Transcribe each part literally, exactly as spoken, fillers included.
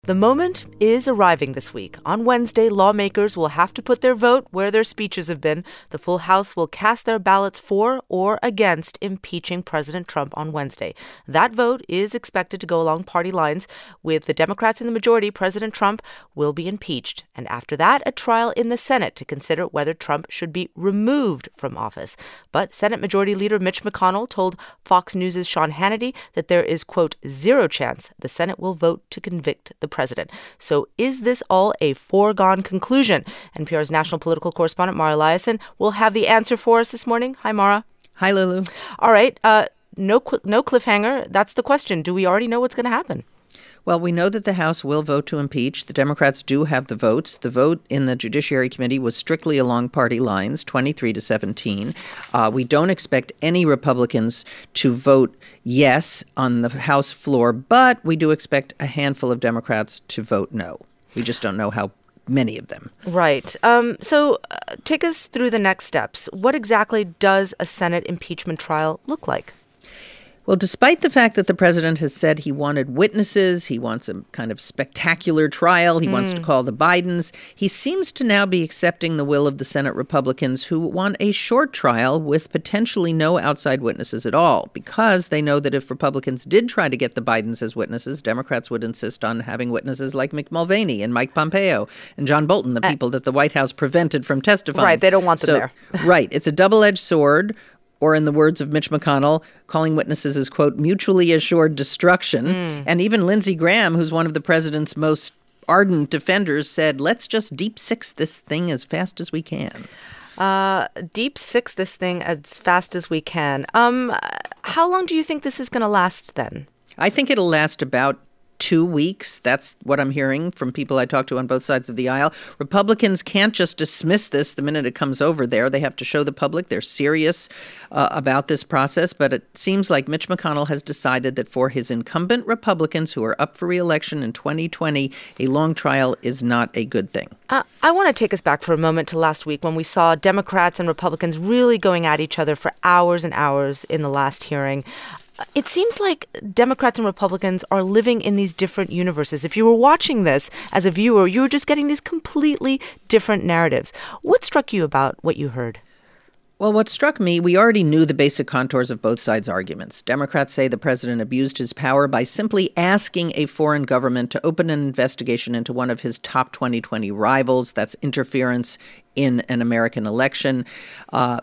The moment is arriving this week. On Wednesday, lawmakers will have to put their vote where their speeches have been. The full House will cast their ballots for or against impeaching President Trump on Wednesday. That vote is expected to go along party lines. With the Democrats in the majority, President Trump will be impeached. And after that, a trial in the Senate to consider whether Trump should be removed from office. But Senate Majority Leader Mitch McConnell told Fox News' Sean Hannity that there is, quote, zero chance the Senate will vote to convict the president. So is this all a foregone conclusion? N P R's national political correspondent Mara Liasson will have the answer for us this morning. Hi, Mara. Hi, Lulu. All right. Uh, no, no cliffhanger. That's the question. Do we already know what's going to happen? Well, we know that the House will vote to impeach. The Democrats do have the votes. The vote in the Judiciary Committee was strictly along party lines, twenty-three to seventeen. Uh, we don't expect any Republicans to vote yes on the House floor, but we do expect a handful of Democrats to vote no. We just don't know how many of them. Right. Um, so uh, take us through the next steps. What exactly does a Senate impeachment trial look like? Well, despite the fact that the president has said he wanted witnesses, he wants a kind of spectacular trial, he mm. wants to call the Bidens, he seems to now be accepting the will of the Senate Republicans who want a short trial with potentially no outside witnesses at all, because they know that if Republicans did try to get the Bidens as witnesses, Democrats would insist on having witnesses like Mick Mulvaney and Mike Pompeo and John Bolton, the people uh, that the White House prevented from testifying. Right, they don't want them so, there. Right, it's a double-edged sword. Or in the words of Mitch McConnell, calling witnesses as, quote, mutually assured destruction. Mm. And even Lindsey Graham, who's one of the president's most ardent defenders, said, let's just deep six this thing as fast as we can. Uh, deep six this thing as fast as we can. Um, how long do you think this is going to last then? I think it'll last about two weeks. That's what I'm hearing from people I talk to on both sides of the aisle. Republicans can't just dismiss this the minute it comes over there. They have to show the public they're serious uh, about this process. But it seems like Mitch McConnell has decided that for his incumbent Republicans who are up for re-election in twenty twenty, a long trial is not a good thing. Uh, I want to take us back for a moment to last week when we saw Democrats and Republicans really going at each other for hours and hours in the last hearing. It seems like Democrats and Republicans are living in these different universes. If you were watching this as a viewer, you were just getting these completely different narratives. What struck you about what you heard? Well, what struck me, we already knew the basic contours of both sides' arguments. Democrats say the president abused his power by simply asking a foreign government to open an investigation into one of his top twenty twenty rivals. That's interference in an American election. Uh,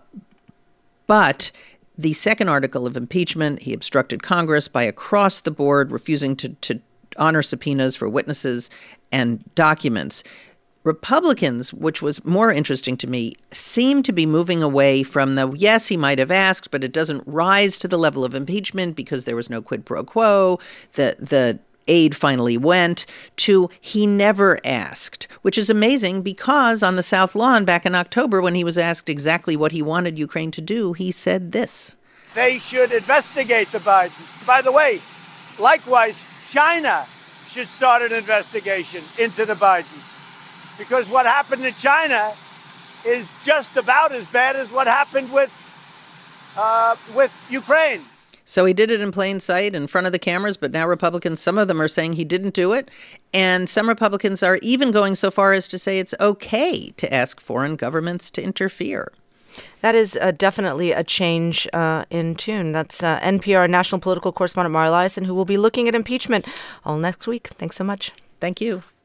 but the second article of impeachment, he obstructed Congress by across the board refusing to, to honor subpoenas for witnesses and documents. Republicans, which was more interesting to me, seem to be moving away from the, yes, he might have asked, but it doesn't rise to the level of impeachment because there was no quid pro quo. The, the aid finally went to he never asked, which is amazing because on the South Lawn back in October when he was asked exactly what he wanted Ukraine to do, he said this. They should investigate the Bidens. By the way, likewise, China should start an investigation into the Bidens because what happened in China is just about as bad as what happened with uh, with Ukraine. So he did it in plain sight in front of the cameras, but now Republicans, some of them are saying he didn't do it. And some Republicans are even going so far as to say it's okay to ask foreign governments to interfere. That is uh, definitely a change uh, in tune. That's uh, N P R national political correspondent Mara Liasson, who will be looking at impeachment all next week. Thanks so much. Thank you.